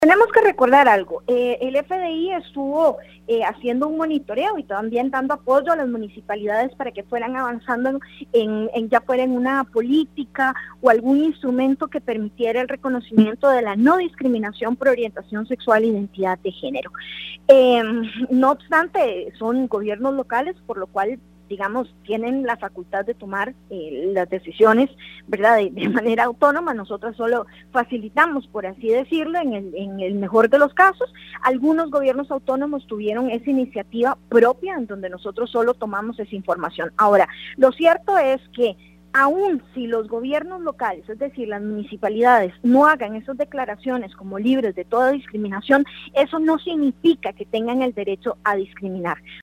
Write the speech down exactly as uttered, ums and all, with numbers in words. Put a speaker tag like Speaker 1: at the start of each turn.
Speaker 1: Tenemos que recordar algo, eh, el F D I estuvo eh, haciendo un monitoreo y también dando apoyo a las municipalidades para que fueran avanzando en, en, en ya fuera en una política o algún instrumento que permitiera el reconocimiento de la no discriminación por orientación sexual e identidad de género. Eh, no obstante, son gobiernos locales, por lo cual digamos, tienen la facultad de tomar eh, las decisiones, ¿verdad?, de, de manera autónoma. Nosotros solo facilitamos, por así decirlo, en el, en el mejor de los casos. Algunos gobiernos autónomos tuvieron esa iniciativa propia, en donde nosotros solo tomamos esa información. Ahora, lo cierto es que aún si los gobiernos locales, es decir, las municipalidades, no hagan esas declaraciones como libres de toda discriminación, eso no significa que tengan el derecho a discriminar.